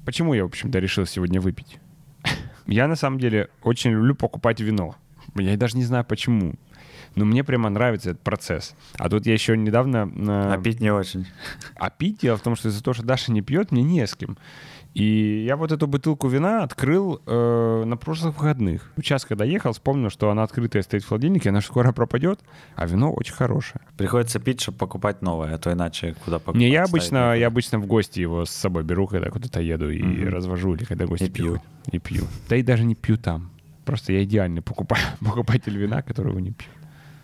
почему я, в общем-то, решил сегодня выпить? Я, на самом деле, очень люблю покупать вино. Я даже не знаю, почему. Но мне прямо нравится этот процесс. А тут я еще недавно... А пить не очень. А пить, дело в том, что из-за того, что Даша не пьет, мне не с кем. И я вот эту бутылку вина открыл на прошлых выходных. Сейчас, когда ехал, вспомнил, что она открытая стоит в холодильнике, она скоро пропадет, а вино очень хорошее. Приходится пить, чтобы покупать новое, а то иначе куда покупать? Не, я обычно в гости его с собой беру, когда куда-то еду и развожу, или когда гости пьют. И пью. Да и даже не пью там. Просто я идеальный покупатель вина, которого не пью.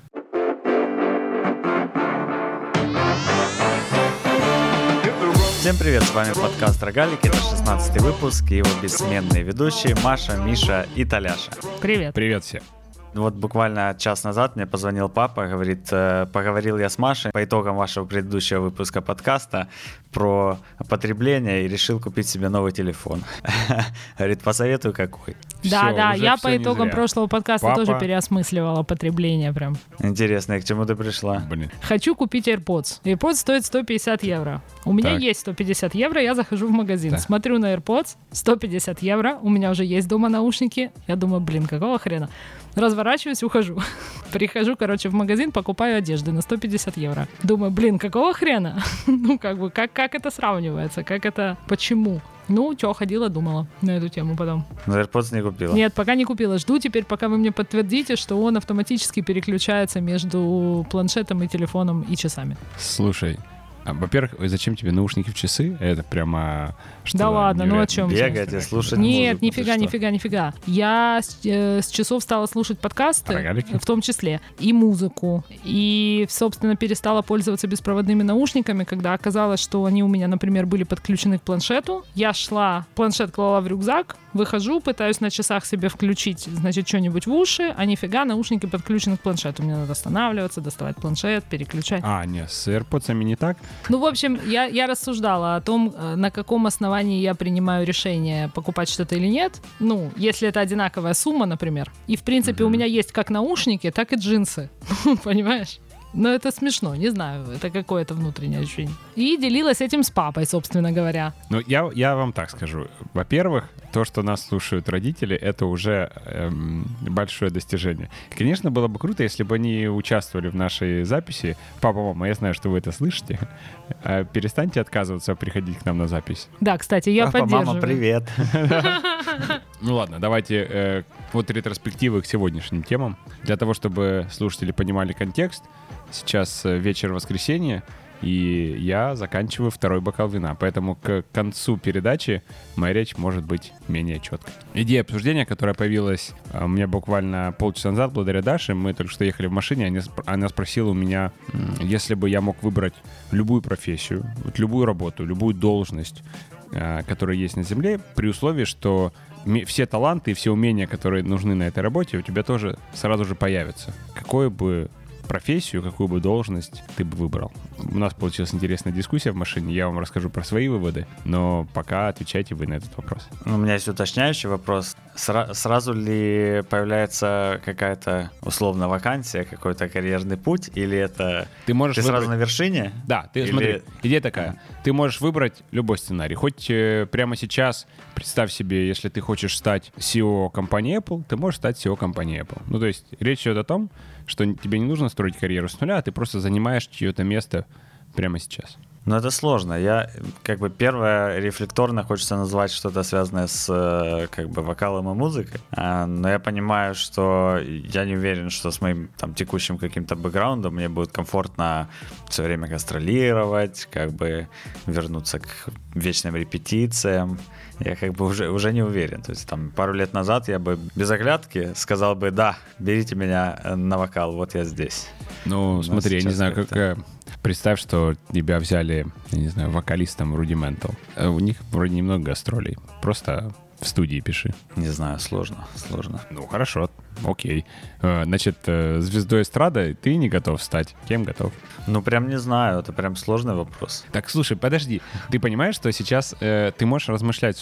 Всем привет, с вами подкаст «Рогалики», это 16-й выпуск и его бессменные ведущие Маша, Миша и Толяша. Привет. Привет всем. Вот буквально час назад мне позвонил папа, говорит, поговорил я с Машей по итогам вашего предыдущего выпуска подкаста про потребление и решил купить себе новый телефон. Говорит, посоветуй какой. Да, я по итогам прошлого подкаста тоже переосмысливала потребление прям. Интересно, и к чему ты пришла? Блин. Хочу купить AirPods. AirPods стоит 150 евро. У меня есть 150 евро, я захожу в магазин, смотрю на AirPods, 150 евро, у меня уже есть дома наушники. Я думаю, блин, какого хрена? Разворачиваюсь, ухожу. Прихожу, в магазин, покупаю одежды на 150 евро. Думаю, блин, какого хрена? Как это сравнивается? Почему? Ходила, думала на эту тему потом. Но AirPods не купила? Нет, пока не купила. Жду теперь, пока вы мне подтвердите, что он автоматически переключается между планшетом и телефоном и часами. Слушай, во-первых, зачем тебе наушники в часы? Это прямо... Да ладно, о чем? Бегать и слушать Нет, музыку. нифига. Я с часов стала слушать подкасты, в том числе, и музыку. И, собственно, перестала пользоваться беспроводными наушниками, когда оказалось, что они у меня, например, были подключены к планшету. Я шла, планшет клала в рюкзак, выхожу, пытаюсь на часах себе включить, что-нибудь в уши, а нифига, наушники подключены к планшету. Мне надо останавливаться, доставать планшет, переключать. Нет, с AirPods не так? В общем, я рассуждала о том, на каком основании я принимаю решение, покупать что-то или нет. Если это одинаковая сумма, например. И, в принципе, у меня есть как наушники, так и джинсы. Понимаешь? Но это смешно, не знаю, это какое-то внутреннее ощущение. И делилась этим с папой, собственно говоря. Я вам так скажу. Во-первых, то, что нас слушают родители, это уже большое достижение. Конечно, было бы круто, если бы они участвовали в нашей записи. Папа, мама, я знаю, что вы это слышите. Перестаньте отказываться приходить к нам на запись. Да, кстати, я поддерживаю. Мама, привет. Ладно, давайте вот ретроспективы к сегодняшним темам. Для того, чтобы слушатели понимали контекст, сейчас вечер воскресенья, и я заканчиваю второй бокал вина. Поэтому к концу передачи моя речь может быть менее четкой. Идея обсуждения, которая появилась у меня буквально полчаса назад, благодаря Даше, мы только что ехали в машине, она спросила у меня, если бы я мог выбрать любую профессию, любую работу, любую должность, которая есть на Земле, при условии, что все таланты и все умения, которые нужны на этой работе, у тебя тоже сразу же появятся. Какую бы профессию, какую бы должность ты бы выбрал? У нас получилась интересная дискуссия в машине, я вам расскажу про свои выводы, но пока отвечайте вы на этот вопрос. У меня есть уточняющий вопрос. Сразу ли появляется какая-то условно вакансия, какой-то карьерный путь, или это ты сразу на вершине? Да, смотри, идея такая. Ты можешь выбрать любой сценарий. Хоть прямо сейчас, представь себе, если ты хочешь стать CEO компании Apple, ты можешь стать CEO компании Apple. То есть речь идет о том, что тебе не нужно строить карьеру с нуля, а ты просто занимаешь чье-то место прямо сейчас. Но это сложно. Я, первое, рефлекторно хочется назвать что-то связанное с, вокалом и музыкой. Но я понимаю, что я не уверен, что с моим текущим каким-то бэкграундом мне будет комфортно все время гастролировать, вернуться к вечным репетициям. Я уже не уверен. То есть пару лет назад я бы без оглядки сказал бы, да, берите меня на вокал, вот я здесь. Смотри, я не знаю, как... Представь, что тебя взяли, я не знаю, вокалистом Rudimental. У них вроде немного гастролей. Просто в студии пиши. Не знаю, сложно. Хорошо, окей. Значит, звездой эстрады ты не готов стать. Кем готов? Прям не знаю, это прям сложный вопрос. Так, слушай, подожди. Ты понимаешь, что сейчас ты можешь размышлять вслух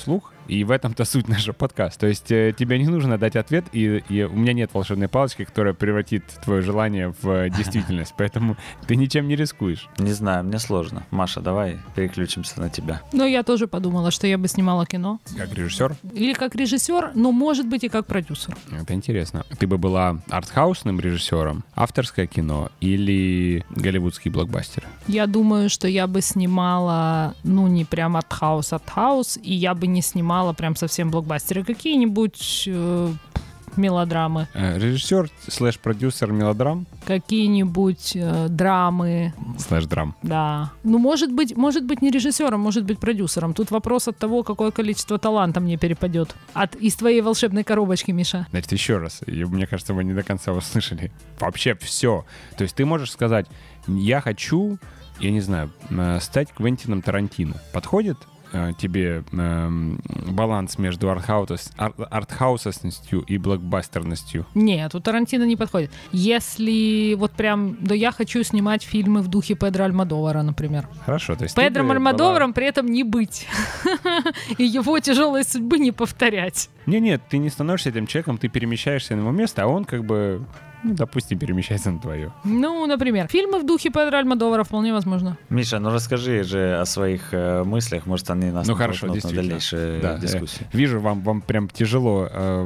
И в этом-то суть нашего подкаста. То есть тебе не нужно дать ответ, и у меня нет волшебной палочки, которая превратит твое желание в действительность. Поэтому ты ничем не рискуешь. Не знаю, мне сложно. Маша, давай переключимся на тебя. Но я тоже подумала, что я бы снимала кино. Как режиссер? Или как режиссер, но, может быть, и как продюсер. Это интересно. Ты бы была артхаусным режиссером, авторское кино или голливудские блокбастеры? Я думаю, что я бы снимала, ну, не прям артхаус, и я бы не снимала прям совсем блокбастеры. Какие-нибудь мелодрамы. Режиссер /продюсер мелодрам? Какие-нибудь драмы. /драм. Да. Ну, может быть, не режиссером, может быть, продюсером. Тут вопрос от того, какое количество таланта мне перепадет. Из твоей волшебной коробочки, Миша. Значит, еще раз. Мне кажется, вы не до конца услышали. Вообще все. То есть ты можешь сказать, я хочу, я не знаю, стать Квентином Тарантино. Подходит тебе баланс между артхаусностью и блокбастерностью? Нет, у Тарантино не подходит. Если вот прям, да я хочу снимать фильмы в духе Педро Альмодовара, например. Хорошо, то есть Педро Альмодоваром при этом не быть. И его тяжелой судьбы не повторять. Нет, ты не становишься этим человеком, ты перемещаешься на его место, а он как бы... Ну, допустим, перемещается на твое. Ну, например, фильмы в духе Педро Альмодовара вполне возможно. Миша, ну расскажи же о своих мыслях, может, они нас натолкнут на дальнейшие дискуссии. Вижу, вам прям тяжело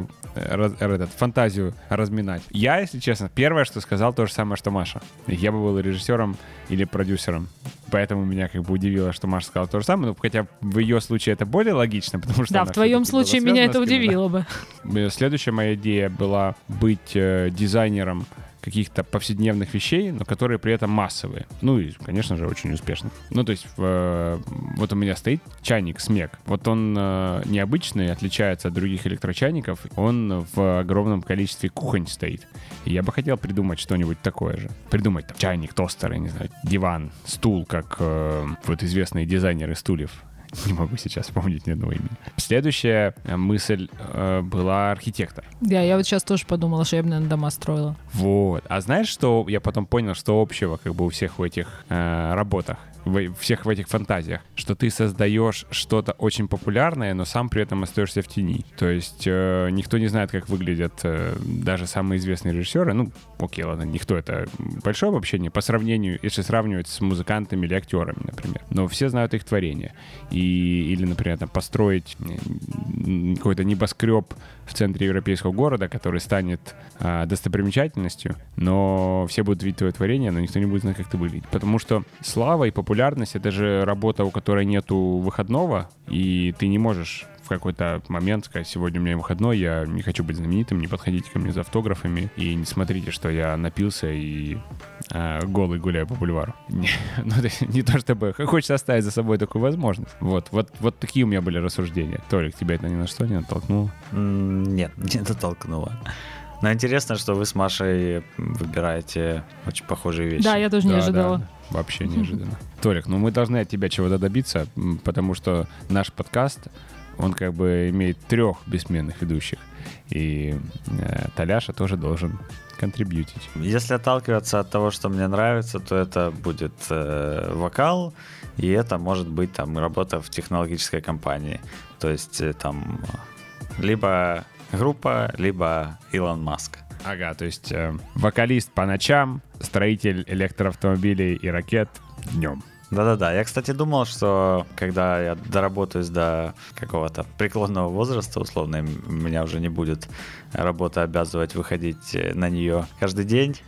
фантазию разминать. Я, если честно, первое, что сказал, то же самое, что Маша. Я бы был режиссером или продюсером. Поэтому меня как бы удивило, что Маша сказала то же самое. Ну, хотя в ее случае это более логично, потому что... Да, в твоем случае меня это удивило бы. Следующая моя идея была быть дизайнером каких-то повседневных вещей, но которые при этом массовые. Ну и, конечно же, очень успешных. Ну, то есть, вот у меня стоит чайник Смек. Вот он необычный, отличается от других электрочайников. Он в огромном количестве кухонь стоит. И я бы хотел придумать что-нибудь такое же. Придумать там чайник, тостер, я не знаю, диван, стул, как вот известные дизайнеры стульев. Не могу сейчас вспомнить ни одного имени. Следующая мысль была архитектор. Да, я вот сейчас тоже подумала, что я бы, наверное, дома строила. Вот. А знаешь, что я потом понял, что общего как бы у всех в этих работах? Всех в этих фантазиях, что ты создаешь что-то очень популярное, но сам при этом остаешься в тени. То есть никто не знает, как выглядят даже самые известные режиссеры. Ну, окей, ладно, никто, это большое обобщение по сравнению, если сравнивать с музыкантами или актерами, например. Но все знают их творения. Или, например, там, построить какой-то небоскреб в центре европейского города, который станет достопримечательностью, но все будут видеть твое творение, но никто не будет знать, как ты выглядишь. Потому что слава и популярность — это же работа, у которой нету выходного, и ты не можешь в какой-то момент сказать: сегодня у меня выходной, я не хочу быть знаменитым, не подходите ко мне за автографами, и не смотрите, что я напился и голый гуляю по бульвару. Не то чтобы хочется оставить за собой такую возможность. Вот такие у меня были рассуждения. Толик, тебя это ни на что не натолкнуло? Нет, не натолкнуло. Но интересно, что вы с Машей выбираете очень похожие вещи. Да, я тоже не ожидала. Да, вообще неожиданно. Толик, ну мы должны от тебя чего-то добиться, потому что наш подкаст, он как бы имеет 3 бессменных ведущих. И Толяша тоже должен контрибьютить. Если отталкиваться от того, что мне нравится, то это будет вокал, и это может быть там работа в технологической компании. То есть там либо группа, либо Илон Маск. Ага, то есть вокалист по ночам, строитель электроавтомобилей и ракет днем. Да-да-да. Я, кстати, думал, что когда я доработаюсь до какого-то преклонного возраста, условно, меня уже не будет работа обязывать выходить на нее каждый день,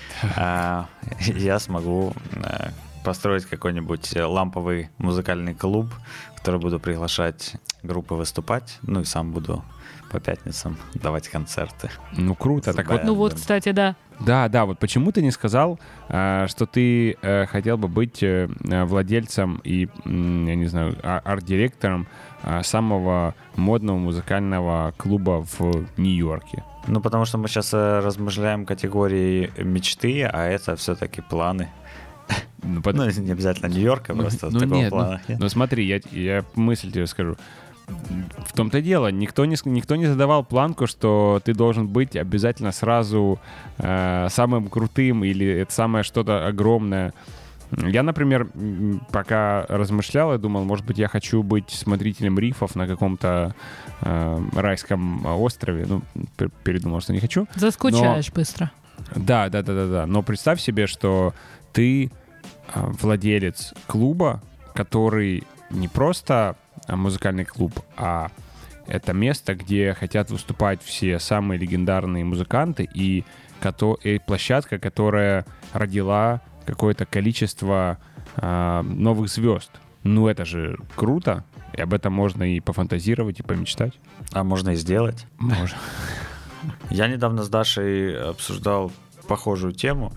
я смогу построить какой-нибудь ламповый музыкальный клуб, в который буду приглашать группы выступать, ну и сам буду по пятницам давать концерты. Ну, круто. Так вот, ну вот, кстати, да. Да, вот почему ты не сказал, что ты хотел бы быть владельцем и, я не знаю, арт-директором самого модного музыкального клуба в Нью-Йорке? Ну, потому что мы сейчас размышляем категории мечты, а это все-таки планы. Ну, не обязательно Нью-Йорка, просто такого плана. Ну, смотри, я мысль тебе скажу. В том-то и дело, никто не задавал планку, что ты должен быть обязательно сразу самым крутым или это самое что-то огромное. Я, например, пока размышлял, я думал, может быть, я хочу быть смотрителем рифов на каком-то райском острове. Ну, передумал, что не хочу. Заскучаешь быстро. Да. Но представь себе, что ты владелец клуба, который не просто музыкальный клуб, а это место, где хотят выступать все самые легендарные музыканты и площадка, которая родила какое-то количество новых звезд. Ну, это же круто. И об этом можно и пофантазировать, и помечтать. А можно и сделать. Можно. Я недавно с Дашей обсуждал похожую тему,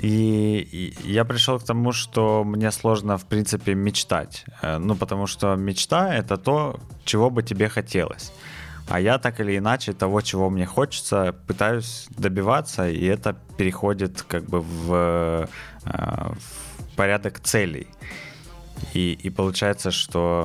и я пришел к тому, что мне сложно, в принципе, мечтать. Ну, потому что мечта — это то, чего бы тебе хотелось. А я так или иначе того, чего мне хочется, пытаюсь добиваться, и это переходит как бы в порядок целей. И получается, что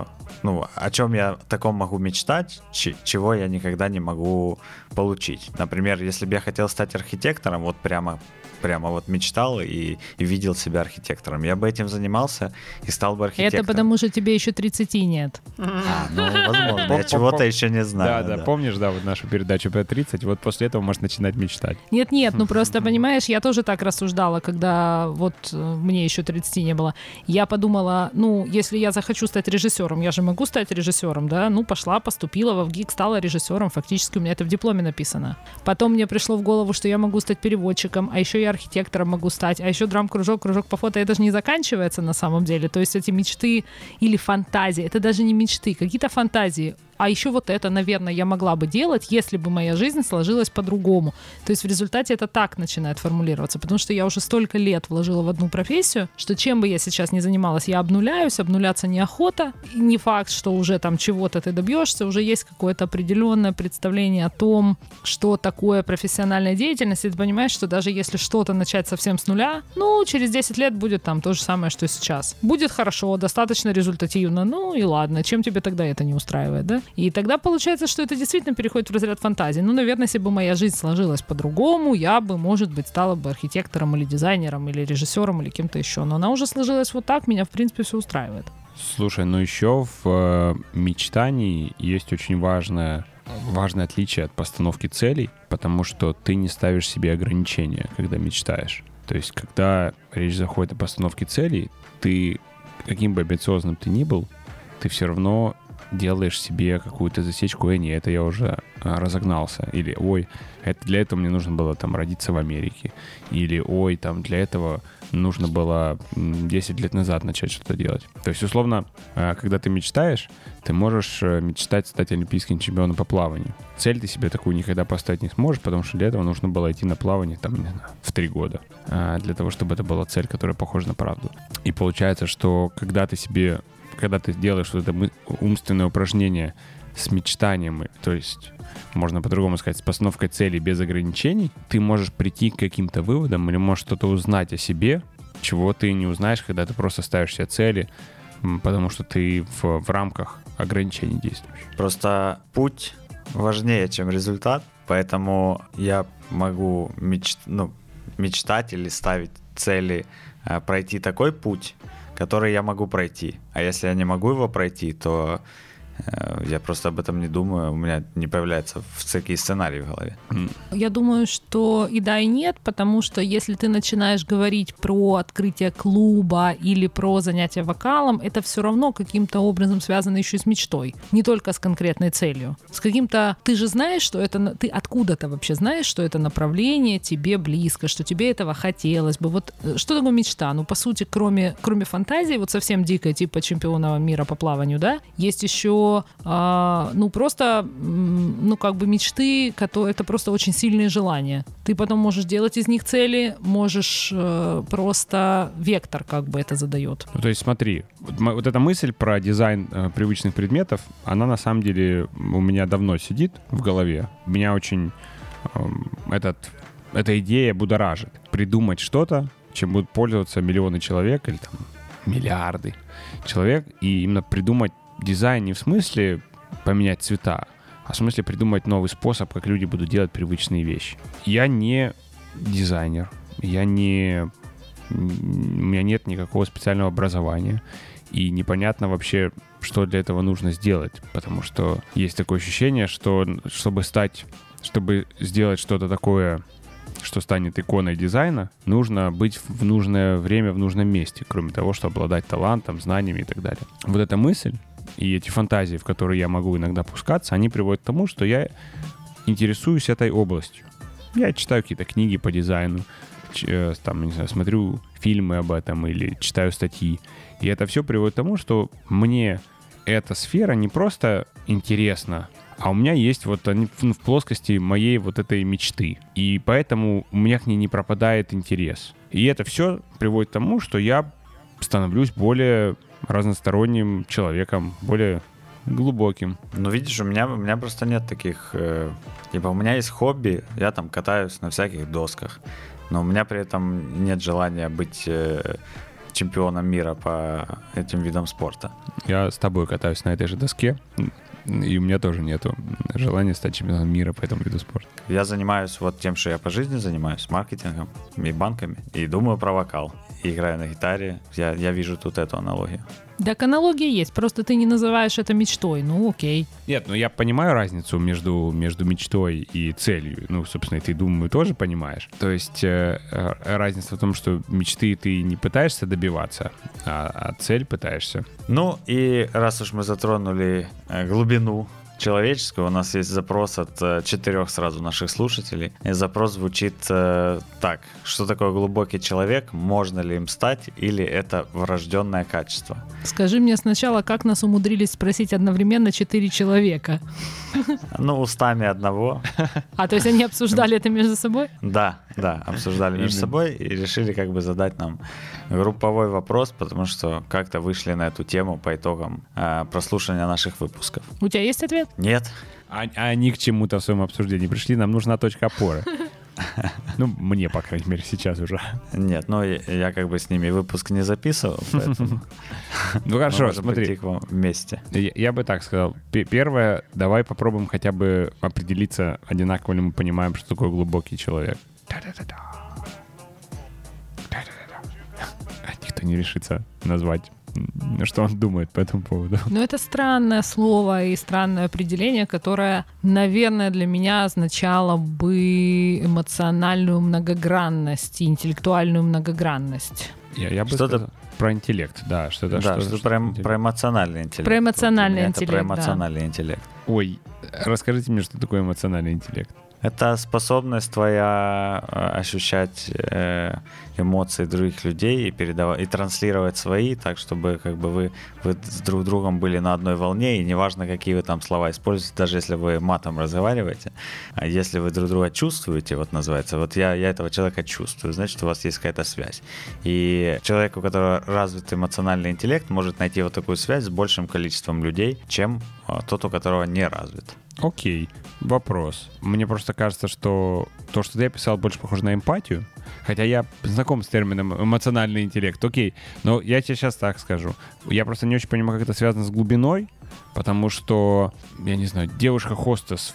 о чем я таком могу мечтать, чего я никогда не могу получить. Например, если бы я хотел стать архитектором, вот прямо вот мечтал и видел себя архитектором, я бы этим занимался и стал бы архитектором. Это потому, что тебе еще 30 нет. Возможно, я чего-то еще не знаю. Да, помнишь, вот нашу передачу про 30, вот после этого можешь начинать мечтать. Нет, просто, понимаешь, я тоже так рассуждала, когда вот мне еще 30 не было. Я подумала, если я захочу стать режиссером, я же могу стать режиссером, да? Пошла, поступила в ВГИК, стала режиссером, фактически у меня это в дипломе написано. Потом мне пришло в голову, что я могу стать переводчиком, а еще я архитектором могу стать, а еще драм-кружок по фото, это же не заканчивается на самом деле. То есть эти мечты или фантазии, это даже не мечты, какие-то фантазии. А еще вот это, наверное, я могла бы делать, если бы моя жизнь сложилась по-другому. То есть в результате это так начинает формулироваться, потому что я уже столько лет вложила в одну профессию, что чем бы я сейчас ни занималась, я обнуляюсь, обнуляться неохота. И не факт, что уже там чего-то ты добьешься, уже есть какое-то определенное представление о том, что такое профессиональная деятельность, и ты понимаешь, что даже если что-то начать совсем с нуля, через 10 лет будет там то же самое, что и сейчас. Будет хорошо, достаточно результативно, и ладно, чем тебе тогда это не устраивает, да? И тогда получается, что это действительно переходит в разряд фантазии. Наверное, если бы моя жизнь сложилась по-другому, я бы, может быть, стала бы архитектором или дизайнером, или режиссером, или кем-то еще. Но она уже сложилась вот так, меня, в принципе, все устраивает. Слушай, еще в мечтании есть очень важное отличие от постановки целей, потому что ты не ставишь себе ограничения, когда мечтаешь. То есть, когда речь заходит о постановке целей, ты, каким бы амбициозным ты ни был, ты все равно делаешь себе какую-то засечку, это я уже разогнался. Или, для этого мне нужно было там родиться в Америке. Или, для этого нужно было 10 лет назад начать что-то делать. То есть, условно, когда ты мечтаешь, ты можешь мечтать стать олимпийским чемпионом по плаванию. Цель ты себе такую никогда поставить не сможешь, потому что для этого нужно было идти на плавание, в 3 года. Для того, чтобы это была цель, которая похожа на правду. И получается, что когда ты делаешь вот это умственное упражнение с мечтанием, то есть, можно по-другому сказать, с постановкой целей без ограничений, ты можешь прийти к каким-то выводам или можешь что-то узнать о себе, чего ты не узнаешь, когда ты просто ставишь себе цели, потому что ты в рамках ограничений действуешь. Просто путь важнее, чем результат, поэтому я могу мечтать или ставить цели, пройти такой путь, который я могу пройти. А если я не могу его пройти, то я просто об этом не думаю, у меня не появляются такие сценарии в голове. Я думаю, что и да, и нет, потому что если ты начинаешь говорить про открытие клуба или про занятие вокалом, это все равно каким-то образом связано еще и с мечтой, не только с конкретной целью. С каким-то... Ты же знаешь, что это... Ты откуда-то вообще знаешь, что это направление тебе близко, что тебе этого хотелось бы. Вот что такое мечта? По сути, кроме фантазии, вот совсем дикой, типа чемпиона мира по плаванию, да, есть еще просто, мечты, это просто очень сильные желания. Ты потом можешь делать из них цели, можешь просто вектор это задает. То есть смотри, вот эта мысль про дизайн привычных предметов, она на самом деле у меня давно сидит в голове. Меня очень эта идея будоражит. Придумать что-то, чем будут пользоваться миллионы человек или миллиарды человек, и именно придумать дизайн не в смысле поменять цвета, а в смысле придумать новый способ, как люди будут делать привычные вещи. Я не дизайнер, я не у меня нет никакого специального образования, и непонятно вообще, что для этого нужно сделать, потому что есть такое ощущение, что чтобы сделать что-то такое, что станет иконой дизайна, нужно быть в нужное время в нужном месте, кроме того, что обладать талантом, знаниями и так далее. Вот эта мысль и эти фантазии, в которые я могу иногда пускаться, они приводят к тому, что я интересуюсь этой областью. Я читаю какие-то книги по дизайну, там, не знаю, смотрю фильмы об этом или читаю статьи. И это все приводит к тому, что мне эта сфера не просто интересна, а у меня есть вот они в плоскости моей вот этой мечты. И поэтому у меня к ней не пропадает интерес. И это все приводит к тому, что я становлюсь более разносторонним человеком, более глубоким. Ну, видишь, у меня просто нет таких... типа, у меня есть хобби, я там катаюсь на всяких досках, но у меня при этом нет желания быть чемпионом мира по этим видам спорта. Я с тобой катаюсь на этой же доске, и у меня тоже нету желания стать чемпионом мира по этому виду спорта. Я занимаюсь вот тем, что я по жизни занимаюсь, маркетингом и банками, и думаю про вокал. И играю на гитаре. Я вижу тут эту аналогию. Так аналогия есть, просто ты не называешь это мечтой, ну окей. Нет, ну я понимаю разницу между мечтой и целью. Ну, собственно, ты, думаю, тоже понимаешь. То есть разница в том, что мечты ты не пытаешься добиваться, а цель пытаешься. Ну и раз уж мы затронули глубину человеческую, у нас есть запрос от 4 сразу наших слушателей. И запрос звучит так. Что такое глубокий человек? Можно ли им стать? Или это врожденное качество? Скажи мне сначала, как нас умудрились спросить одновременно 4 человека? Ну, устами одного. А, то есть они обсуждали это между собой? Да, обсуждали между собой и решили как бы задать нам групповой вопрос, потому что как-то вышли на эту тему по итогам прослушивания наших выпусков. У тебя есть ответ? Нет. А они к чему-то в своем обсуждении пришли, нам нужна точка опоры. Ну, мне, по крайней мере, сейчас уже. Нет, ну я как бы с ними выпуск не записывал, поэтому... Ну хорошо, смотри. Прийти к вам вместе. Я бы так сказал. Первое, давай попробуем хотя бы определиться, одинаково ли мы понимаем, что такое глубокий человек. Никто не решится назвать, что он думает по этому поводу. Ну, это странное слово и странное определение, которое, наверное, для меня означало бы эмоциональную многогранность и интеллектуальную многогранность. Я бы сказал про интеллект, да. Что-то про эмоциональный интеллект. Про эмоциональный интеллект, про эмоциональный интеллект. Ой, расскажите мне, что такое эмоциональный интеллект. Это способность твоя ощущать эмоции других людей и передавать, и транслировать свои, так чтобы как бы вы с друг другом были на одной волне, и неважно, какие вы там слова используете, даже если вы матом разговариваете, а если вы друг друга чувствуете, вот называется, вот я этого человека чувствую, значит, у вас есть какая-то связь. И человек, у которого развит эмоциональный интеллект, может найти вот такую связь с большим количеством людей, чем тот, у которого не развит. Окей, вопрос. Мне просто кажется, что то, что ты описал, больше похоже на эмпатию. Хотя я знаком с термином эмоциональный интеллект. Окей, но я тебе сейчас так скажу. Я просто не очень понимаю, как это связано с глубиной, потому что, я не знаю, девушка-хостес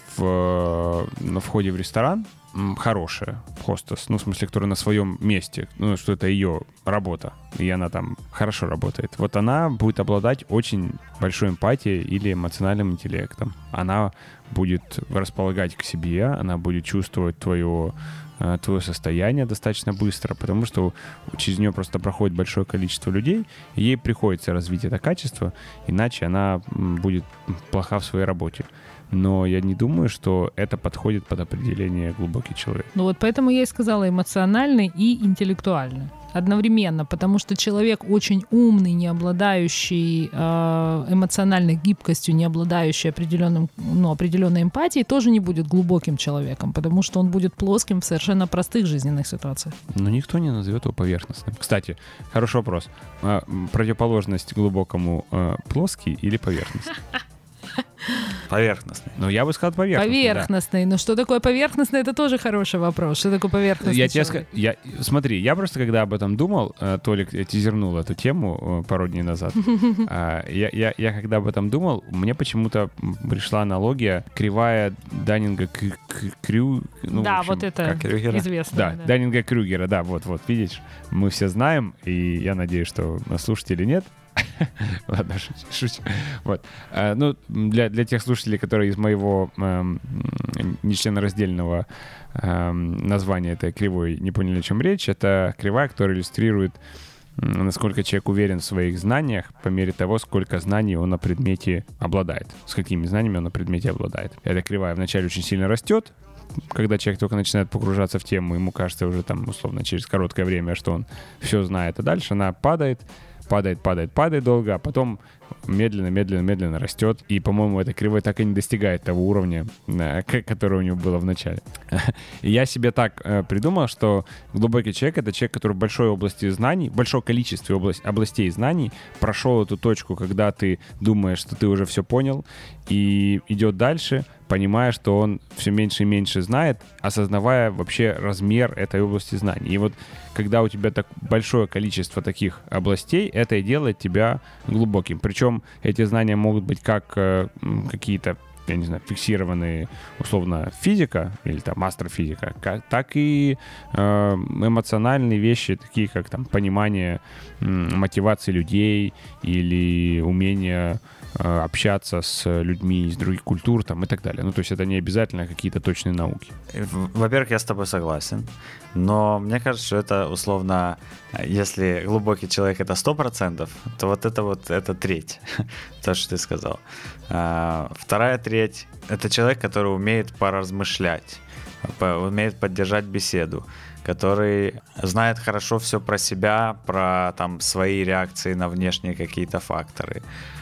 на входе в ресторан, хорошая хостес, ну, в смысле, которая на своем месте, ну, что это ее работа, и она там хорошо работает. Вот она будет обладать очень большой эмпатией или эмоциональным интеллектом. Она будет располагать к себе, она будет чувствовать твое состояние достаточно быстро, потому что через нее просто проходит большое количество людей, и ей приходится развить это качество, иначе она будет плоха в своей работе. Но я не думаю, что это подходит под определение глубокий человек. Ну вот поэтому я и сказала эмоциональный и интеллектуальный одновременно, потому что человек очень умный, не обладающий эмоциональной гибкостью, не обладающий определенной эмпатией, тоже не будет глубоким человеком, потому что он будет плоским в совершенно простых жизненных ситуациях. Но никто не назовет его поверхностным. Кстати, хороший вопрос. Противоположность глубокому плоский или поверхностный? Поверхностный. Ну, я бы сказал поверхностный. Поверхностный. Да. Но что такое поверхностный, это тоже хороший вопрос. Что такое поверхностный человек? Смотри, я просто когда об этом думал, Толик тизернул эту тему пару дней назад. Я когда об этом думал, мне почему-то пришла аналогия кривая Даннинга-Крюгера. Да, вот это известно. Да, Даннинга-Крюгера, да, вот, видишь, мы все знаем, и я надеюсь, что слушатели нет. Ладно, шучу. Вот. Ну, для тех слушателей, которые из моего нечленораздельного названия этой кривой не поняли, о чем речь, это кривая, которая иллюстрирует, насколько человек уверен в своих знаниях по мере того, сколько знаний он на предмете обладает, с какими знаниями он на предмете обладает. Эта кривая вначале очень сильно растет, когда человек только начинает погружаться в тему, ему кажется уже там, условно, через короткое время, что он все знает, а дальше она падает долго, а потом медленно растет. И, по-моему, эта кривая так и не достигает того уровня, который у него было в начале. И я себе так придумал, что глубокий человек — это человек, который в большой области знаний, в большом количестве областей знаний прошел эту точку, когда ты думаешь, что ты уже все понял, и идет дальше, понимая, что он все меньше и меньше знает, осознавая вообще размер этой области знаний. И вот когда у тебя так большое количество таких областей, это и делает тебя глубоким. Причем эти знания могут быть как какие-то, я не знаю, фиксированные, условно, физика или там астрофизика, так и эмоциональные вещи, такие как там понимание мотивации людей или умение общаться с людьми из других культур там, и так далее. Ну, то есть это не обязательно какие-то точные науки. Во-первых, я с тобой согласен, но мне кажется, что это условно, если глубокий человек — это 100%, то это треть, то, что ты сказал. Вторая треть — это человек, который умеет поразмышлять, умеет поддержать беседу, который знает хорошо все про себя, про там свои реакции на внешние какие-то факторы.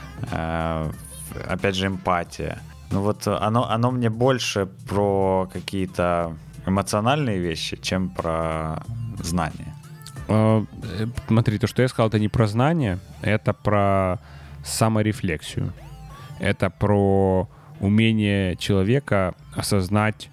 Опять же, эмпатия. Ну вот оно мне больше про какие-то эмоциональные вещи, чем про знания. Смотри, то, что я сказал, это не про знания, это про саморефлексию. Это про умение человека осознать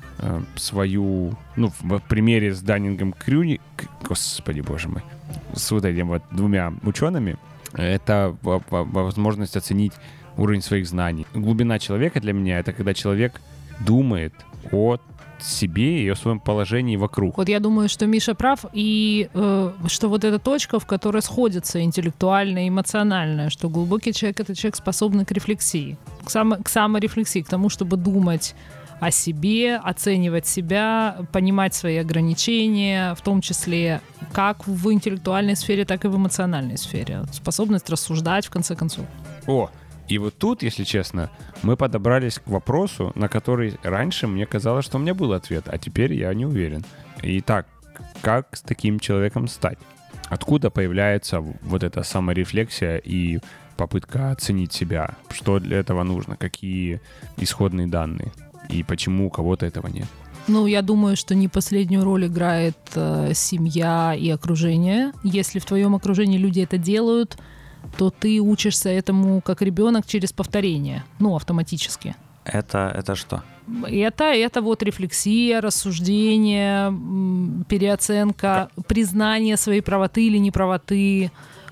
свою, ну, в примере с Даннингом Крюгером, господи, боже мой, с вот этими вот двумя учеными, это возможность оценить уровень своих знаний. Глубина человека для меня — это когда человек думает о себе и о своем положении вокруг. Вот я думаю, что Миша прав, и что вот эта точка, в которой сходится интеллектуальное и эмоциональное, что глубокий человек — это человек, способный к рефлексии, к саморефлексии, к тому, чтобы думать о себе, оценивать себя, понимать свои ограничения, в том числе как в интеллектуальной сфере, так и в эмоциональной сфере. Способность рассуждать, в конце концов. И вот тут, если честно, мы подобрались к вопросу, на который раньше мне казалось, что у меня был ответ, а теперь я не уверен. Итак, как с таким человеком стать? Откуда появляется вот эта саморефлексия и попытка оценить себя? Что для этого нужно? Какие исходные данные? И почему у кого-то этого нет? Ну, я думаю, что не последнюю роль играет семья и окружение. Если в твоем окружении люди это делают, то ты учишься этому как ребенок через повторение, ну, автоматически. Это что? Это вот рефлексия, рассуждение, переоценка, признание своей правоты или неправоты,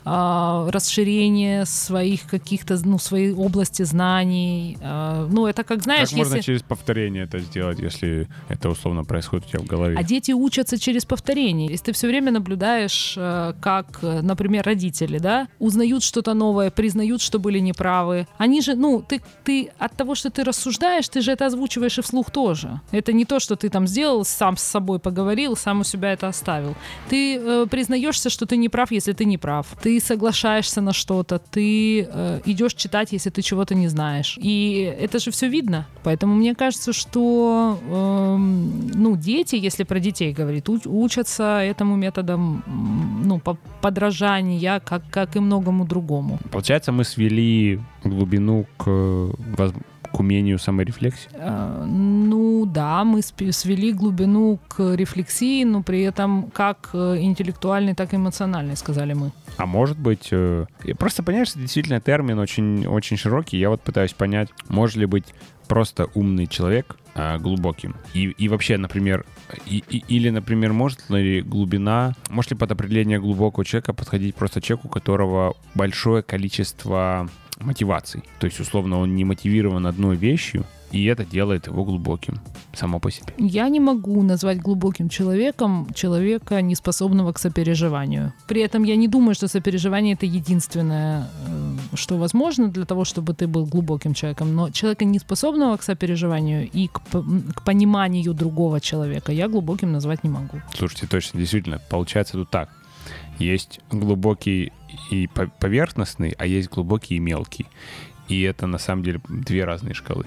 расширение своих каких-то, ну, своей области знаний. Ну, это как, знаешь, как можно через повторение это сделать, если это условно происходит у тебя в голове? А дети учатся через повторение. Если ты все время наблюдаешь, как, например, родители, да, узнают что-то новое, признают, что были неправы. Они же, ну, ты от того, что ты рассуждаешь, ты же это озвучиваешь и вслух тоже. Это не то, что ты там сделал, сам с собой поговорил, сам у себя это оставил. Ты признаешься, что ты не прав, если ты не прав. Ты соглашаешься на что-то, ты идешь читать, если ты чего-то не знаешь. И это же все видно. Поэтому мне кажется, что ну, дети, если про детей говорить, учатся этому методам, ну, подражания, как и многому другому. Получается, мы свели глубину к умению саморефлексии? Ну да, мы свели глубину к рефлексии, но при этом как интеллектуальной, так и эмоциональной, сказали мы. А может быть... Просто, понимаешь, действительно термин очень, очень широкий. Я вот пытаюсь понять, может ли быть просто умный человек глубоким. И вообще, например, или, например, может ли под определение глубокого человека подходить просто человеку, у которого большое количество мотиваций. То есть, условно, он не мотивирован одной вещью, и это делает его глубоким само по себе. Я не могу назвать глубоким человеком человека, не способного к сопереживанию. При этом я не думаю, что сопереживание — это единственное, что возможно для того, чтобы ты был глубоким человеком. Но человека, не способного к сопереживанию и к пониманию другого человека, я глубоким назвать не могу. Слушайте, точно, действительно, получается тут так. Есть глубокий и поверхностный, а есть глубокий и мелкий. И это, на самом деле, две разные шкалы.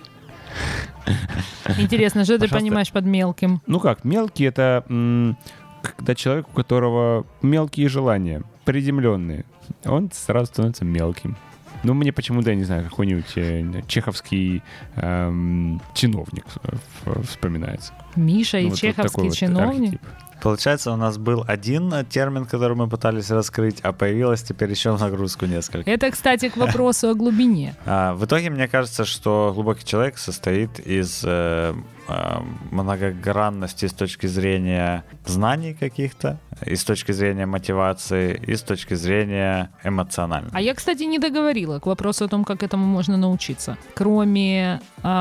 Интересно, что ты понимаешь под мелким? Ну как, мелкий — это когда человек, у которого мелкие желания, приземленные, он сразу становится мелким. Ну, мне почему-то, я не знаю, какой-нибудь чеховский чиновник вспоминается. Миша и чеховский чиновник? Получается, у нас был один термин, который мы пытались раскрыть, а появилось теперь еще в нагрузку несколько. Это, кстати, к вопросу о глубине. В итоге, мне кажется, что глубокий человек состоит из многогранности с точки зрения знаний каких-то, и с точки зрения мотивации, и с точки зрения эмоциональной. А я, кстати, не договорила к вопросу о том, как этому можно научиться. Кроме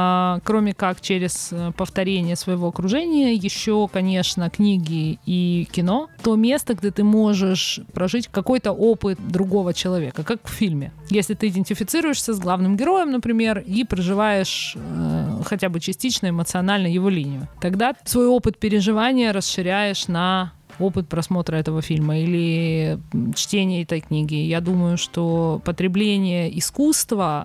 как через повторение своего окружения, еще, конечно, книги и кино, то место, где ты можешь прожить какой-то опыт другого человека, как в фильме. Если ты идентифицируешься с главным героем, например, и проживаешь хотя бы частично эмоционально его линию, тогда свой опыт переживания расширяешь на опыт просмотра этого фильма или чтения этой книги. Я думаю, что потребление искусства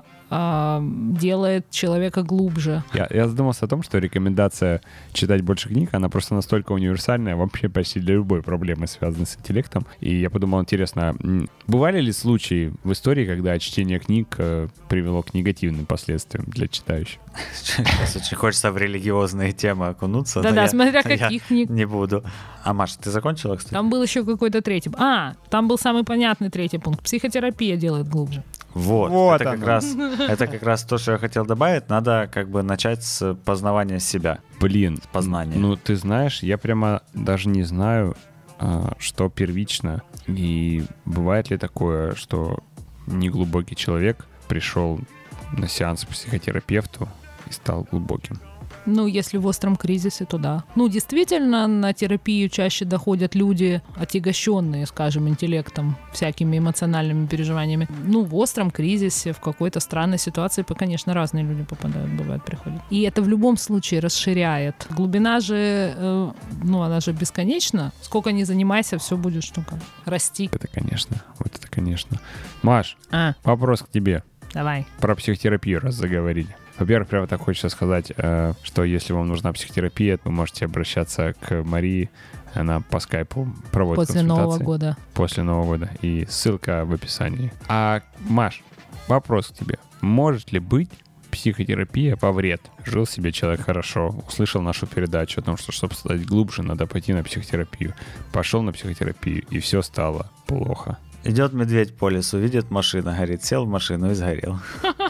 делает человека глубже. Я задумался о том, что рекомендация читать больше книг, она просто настолько универсальная вообще почти для любой проблемы, связанной с интеллектом. И я подумал, интересно, бывали ли случаи в истории, когда чтение книг привело к негативным последствиям для читающих? Сейчас очень хочется в религиозные темы окунуться. Да-да, смотря каких книг. Не буду. А, Маша, ты закончила, кстати? Там был еще какой-то третий. Там был самый понятный третий пункт. Психотерапия делает глубже. Вот это как раз то, что я хотел добавить. Надо как бы начать с познавания себя. Блин, с познания. Ну, ты знаешь, я прямо даже не знаю, что первично. И бывает ли такое, что неглубокий человек пришел на сеанс к психотерапевту и стал глубоким? Ну, если в остром кризисе, то да. Ну, действительно, на терапию чаще доходят люди, отягощенные, скажем, интеллектом, всякими эмоциональными переживаниями. Ну, в остром кризисе, в какой-то странной ситуации, конечно, разные люди попадают, бывает, приходят. И это в любом случае расширяет. Глубина же, она же бесконечна. Сколько ни занимайся, все будет штука расти. Это, конечно. Маш, вопрос к тебе. Давай. Про психотерапию раз заговорили. Во-первых, прямо так хочется сказать, что если вам нужна психотерапия, вы можете обращаться к Марии. Она по скайпу проводит консультации. После Нового года. И ссылка в описании. А, Маш, вопрос к тебе. Может ли быть психотерапия во вред? Жил себе человек хорошо, услышал нашу передачу о том, что, чтобы стать глубже, надо пойти на психотерапию. Пошел на психотерапию, и все стало плохо. Идет медведь по лесу, видит, машина горит, сел в машину и сгорел.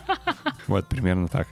Вот примерно так.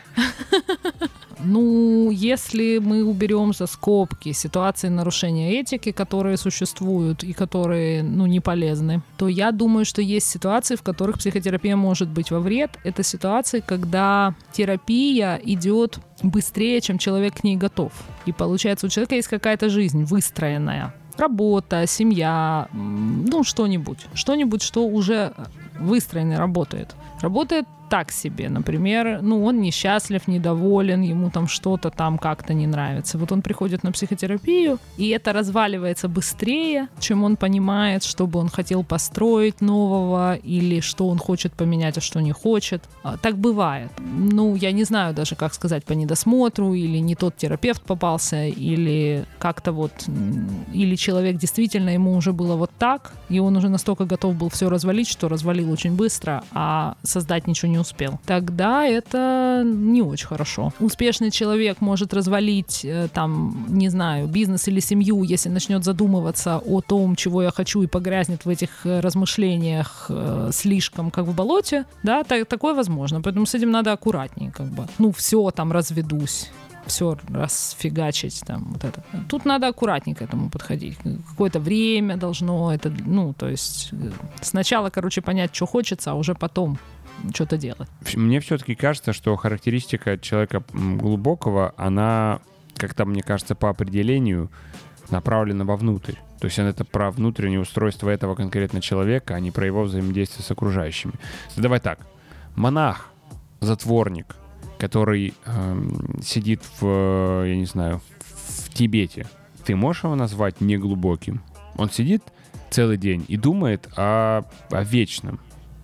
Ну, если мы уберем за скобки ситуации нарушения этики, которые существуют и которые, не полезны, то я думаю, что есть ситуации, в которых психотерапия может быть во вред. Это ситуации, когда терапия идет быстрее, чем человек к ней готов. И получается, у человека есть какая-то жизнь выстроенная. Работа, семья, что-нибудь, что уже выстроено и работает. Работает так себе, например, он несчастлив, недоволен, ему там что-то там как-то не нравится. Вот он приходит на психотерапию, и это разваливается быстрее, чем он понимает, что бы он хотел построить нового, или что он хочет поменять, а что не хочет. Так бывает. Я не знаю даже, как сказать, по недосмотру, или не тот терапевт попался, или как-то или человек действительно, ему уже было вот так, и он уже настолько готов был все развалить, что развалил очень быстро, а создать ничего не не успел. Тогда это не очень хорошо. Успешный человек может развалить, там, не знаю, бизнес или семью, если начнет задумываться о том, чего я хочу, и погрязнет в этих размышлениях слишком, как в болоте, да, такое возможно. Поэтому с этим надо аккуратнее, как бы. Ну, все, там, разведусь. Все расфигачить там вот это. Тут надо аккуратнее к этому подходить. Какое-то время должно это, ну, то есть сначала, короче, понять, что хочется, а уже потом что-то делать. Мне все-таки кажется, что характеристика человека глубокого, она, как-то, мне кажется, по определению направлена вовнутрь. То есть это про внутреннее устройство этого конкретно человека, а не про его взаимодействие с окружающими. Давай так. Монах, затворник, который сидит я не знаю, в Тибете, ты можешь его назвать неглубоким? Он сидит целый день и думает о вечном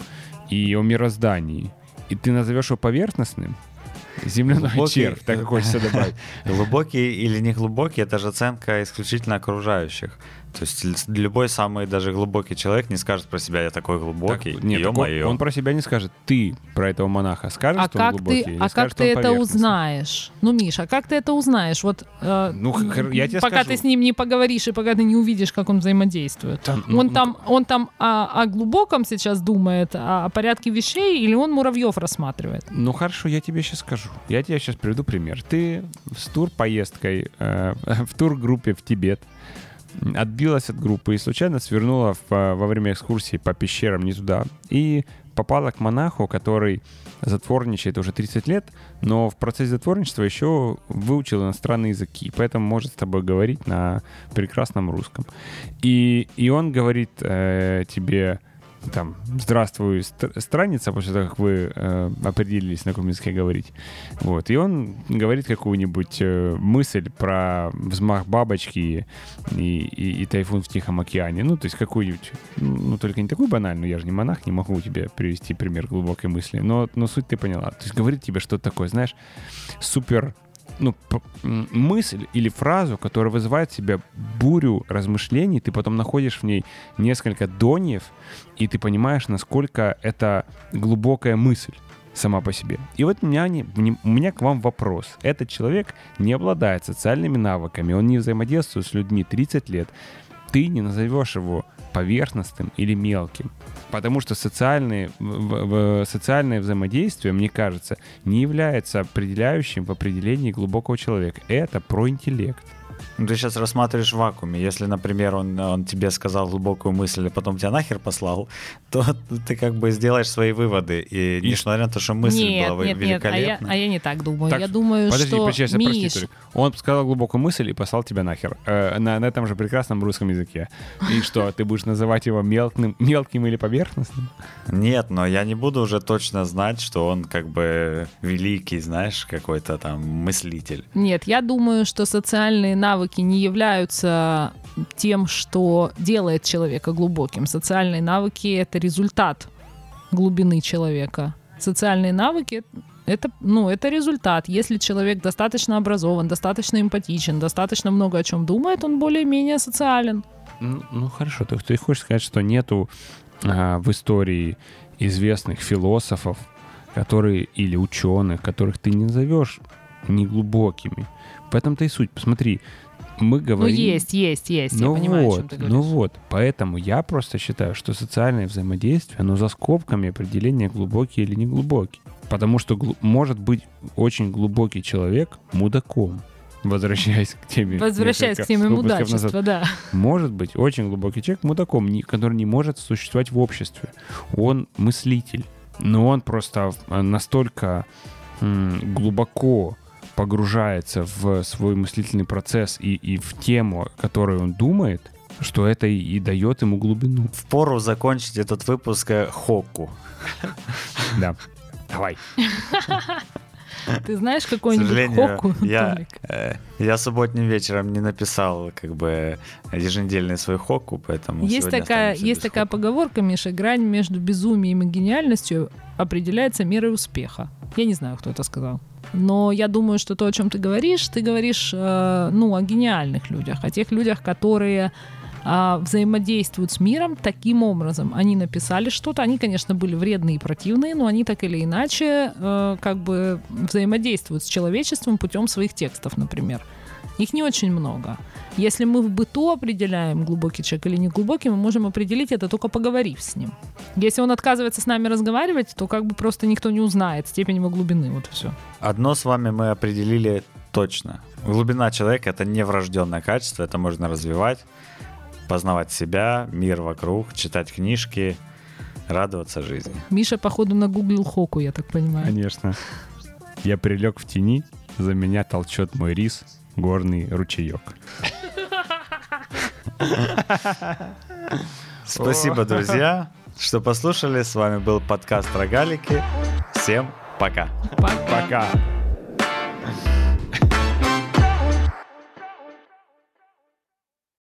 и о мироздании. И ты назовешь его поверхностным? Земляной червь, так и хочется добавить. Глубокий или не глубокий, это же оценка исключительно окружающих. То есть любой самый даже глубокий человек не скажет про себя: я такой глубокий, так, нет, он про себя не скажет. Ты про этого монаха скажешь, что он глубокий? Как ты это узнаешь? Ну, Миша, как ты это узнаешь? Вот я тебе пока скажу. Ты с ним не поговоришь и пока ты не увидишь, как он взаимодействует. Он там о глубоком сейчас думает, о порядке вещей, или он муравьев рассматривает? Ну хорошо, я тебе сейчас скажу. Я тебе сейчас приведу пример. Ты с турпоездкой в тургруппе в Тибет отбилась от группы и случайно свернула во время экскурсии по пещерам не туда. И попала к монаху, который затворничает уже 30 лет, но в процессе затворничества еще выучил иностранные языки, поэтому может с тобой говорить на прекрасном русском. И он говорит тебе... там, здравствуй, страница, после того, как вы определились, на каком языке говорить. Вот. И он говорит какую-нибудь мысль про взмах бабочки и тайфун в Тихом океане. Ну, то есть какую-нибудь, ну, только не такую банальную, я же не монах, не могу тебе привести пример глубокой мысли, но суть ты поняла. То есть говорит тебе что-то такое, знаешь, супер... ну, мысль или фразу, которая вызывает в тебе бурю размышлений, ты потом находишь в ней несколько доньев, и ты понимаешь, насколько это глубокая мысль сама по себе. И вот у меня к вам вопрос. Этот человек не обладает социальными навыками, он не взаимодействует с людьми 30 лет. Ты не назовешь его поверхностным или мелким. Потому что социальное взаимодействие, мне кажется, не является определяющим в определении глубокого человека. Это про интеллект. Ну, ты сейчас рассматриваешь в вакууме. Если, например, он тебе сказал глубокую мысль, а потом тебя нахер послал, то ты как бы сделаешь свои выводы. И несмотря на то, что мысль была великолепна. А я не так думаю. Так, я думаю, подожди, что... Миш... Он сказал глубокую мысль и послал тебя нахер. На этом же прекрасном русском языке. И что, ты будешь называть его мелким или поверхностным? Нет, но я не буду уже точно знать, что он как бы великий, знаешь, какой-то там мыслитель. Нет, я думаю, что социальные навыки не являются тем, что делает человека глубоким. Социальные навыки — это результат глубины человека. Социальные навыки — это результат. Если человек достаточно образован, достаточно эмпатичен, достаточно много о чем думает, он более-менее социален. Ну хорошо, ты хочешь сказать, что нету в истории известных философов, которые или ученых, которых ты не назовешь неглубокими. В этом-то и суть. Посмотри, мы говорим... Ну, есть, я понимаю, о чем ты говоришь. Ну вот, поэтому я просто считаю, что социальное взаимодействие, оно за скобками определения глубокий или неглубокий. Потому что может быть очень глубокий человек мудаком. Возвращаясь к теме мудачества, да. Может быть очень глубокий человек мудаком, который не может существовать в обществе. Он мыслитель, но он просто настолько глубоко погружается в свой мыслительный процесс и в тему, которую он думает, что это и дает ему глубину. Впору закончить этот выпуск хокку. Да. Давай. Ты знаешь какой-нибудь хокку, Толик? Я субботним вечером не написал как бы еженедельный свой хокку, поэтому есть такая поговорка, Миша: грань между безумием и гениальностью определяется мерой успеха. Я не знаю, кто это сказал. Но я думаю, что то, о чем ты говоришь о гениальных людях, о тех людях, которые взаимодействуют с миром таким образом. Они написали что-то, они, конечно, были вредные и противные, но они так или иначе как бы взаимодействуют с человечеством путем своих текстов, например. Их не очень много. Если мы в быту определяем, глубокий человек или не глубокий, мы можем определить это, только поговорив с ним. Если он отказывается с нами разговаривать, то как бы просто никто не узнает степень его глубины. Вот и все. Одно с вами мы определили точно. Глубина человека — это не врожденное качество, это можно развивать, познавать себя, мир вокруг, читать книжки, радоваться жизни. Миша, походу, нагуглил Хоку, я так понимаю. Конечно. Я прилег в тени, за меня толчет мой рис, горный ручеек. Спасибо, друзья, что послушали. С вами был подкаст «Рогалики». Всем пока. Пока.